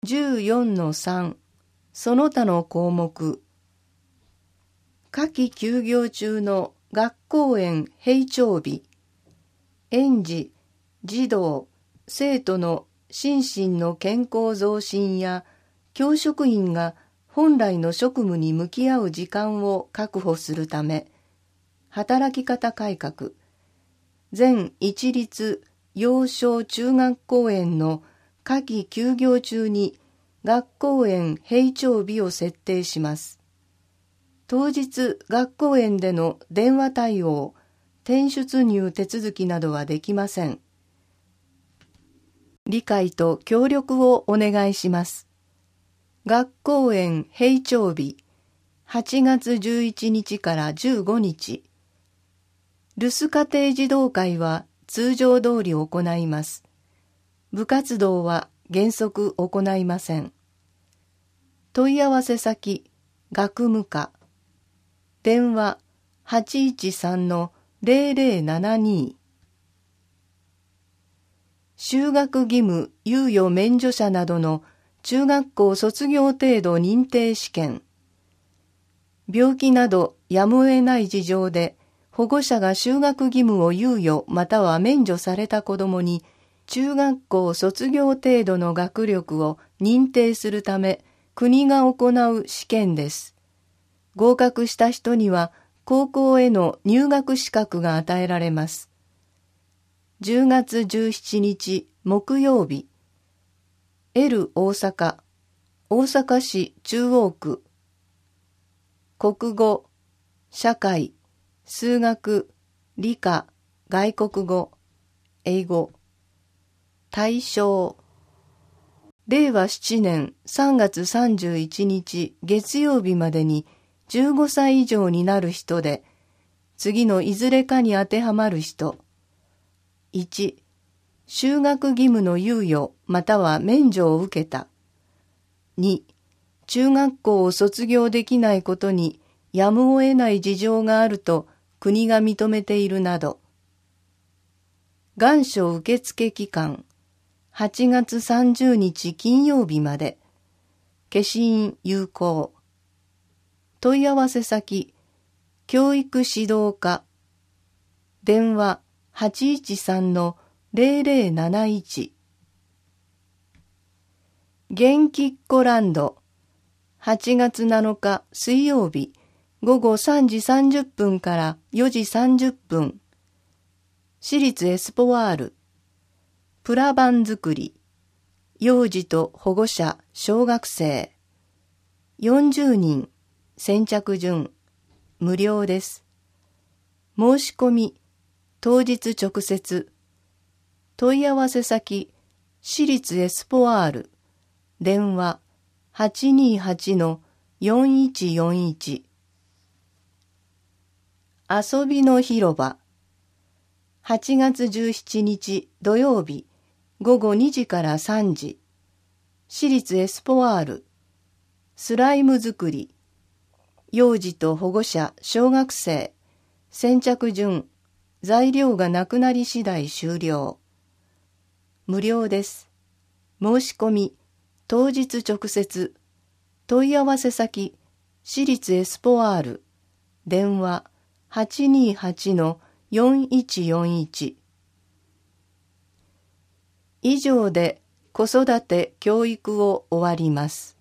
14-3 その他の項目。夏季休業中の学校園閉庁日。園児、児童、生徒の心身の健康増進や教職員が本来の職務に向き合う時間を確保するため、働き方改革、全一律幼小中学校園の夏季休業中に学校園閉庁日を設定します。当日学校園での電話対応、転出入手続きなどはできません。理解と協力をお願いします。学校園閉庁日、8月11日から15日。留守家庭児童会は通常通り行います。部活動は原則行いません。問い合わせ先、学務課。電話813-0072。就学義務猶予免除者などの中学校卒業程度認定試験。病気などやむを得ない事情で保護者が就学義務を猶予または免除された子どもに中学校卒業程度の学力を認定するため国が行う試験です。合格した人には高校への入学資格が与えられます。10月17日木曜日、L 大阪、大阪市中央区、国語、社会、数学、理科、外国語、英語。対象。令和7年3月31日月曜日までに15歳以上になる人で、次のいずれかに当てはまる人。1、就学義務の猶予または免除を受けた。2、中学校を卒業できないことにやむを得ない事情があると国が認めているなど。願書受付期間、8月30日金曜日まで。消印有効。問い合わせ先、教育指導課。電話813-0071。元気っ子ランド。8月7日水曜日、午後3時30分から4時30分。私立エスポワール。プラ板作り。幼児と保護者、小学生。40人。先着順。無料です。申し込み。当日直接。問い合わせ先。私立エスポワール。電話828-4141。遊びの広場。8月17日土曜日午後2時から3時。私立エスポワール。スライム作り。幼児と保護者、小学生。先着順。材料がなくなり次第終了。無料です。申し込み。当日直接。問い合わせ先。私立エスポワール。電話828-4141。以上で子育て教育を終わります。